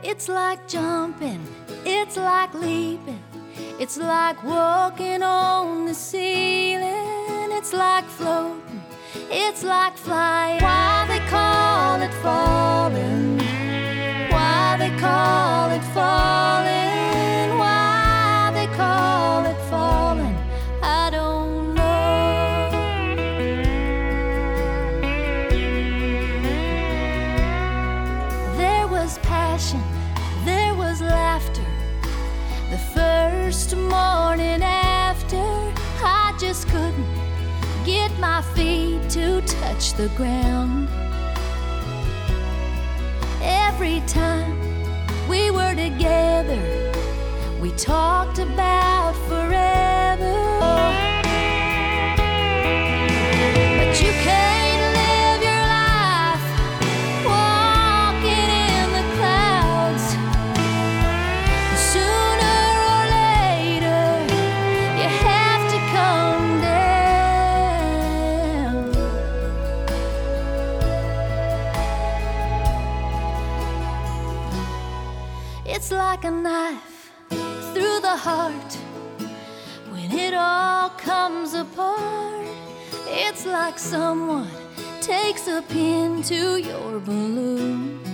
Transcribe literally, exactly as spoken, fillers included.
It's like jumping, it's like leaping, it's like walking on the ceiling. It's like floating, it's like flying. Why they call it falling? Why they call it falling? Why they call it falling? I don't know. There was passion, there was laughter. The first morning after, I just couldn't get my feet to touch the ground. Every time we were together, we talked about forever. But you can't live your life walking in the clouds. Sooner or later, you have to come down. It's like a knife through the heart. When it all comes apart, it's like someone takes a pin to your balloon.